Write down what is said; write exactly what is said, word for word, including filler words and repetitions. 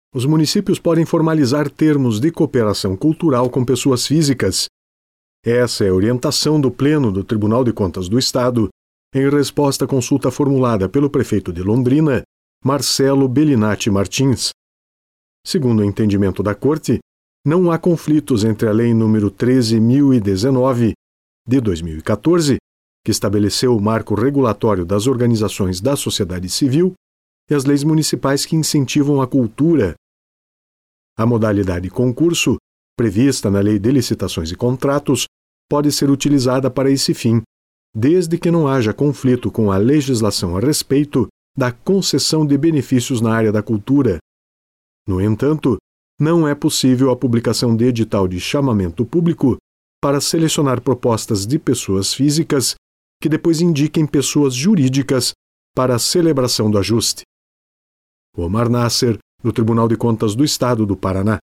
Os municípios podem formalizar termos de cooperação cultural com pessoas físicas. Essa é a orientação do Pleno do Tribunal de Contas do Estado, em resposta à consulta formulada pelo prefeito de Londrina, Marcelo Bellinati Martins. Segundo o entendimento da Corte, não há conflitos entre a Lei número treze mil e dezenove, de dois mil e quatorze, que estabeleceu o marco regulatório das organizações da sociedade civil, e as leis municipais que incentivam a cultura. A modalidade concurso, prevista na Lei de Licitações e Contratos, pode ser utilizada para esse fim, desde que não haja conflito com a legislação a respeito da concessão de benefícios na área da cultura. No entanto, não é possível a publicação de edital de chamamento público para selecionar propostas de pessoas físicas que depois indiquem pessoas jurídicas para a celebração do ajuste. Omar Nasser, do Tribunal de Contas do Estado do Paraná.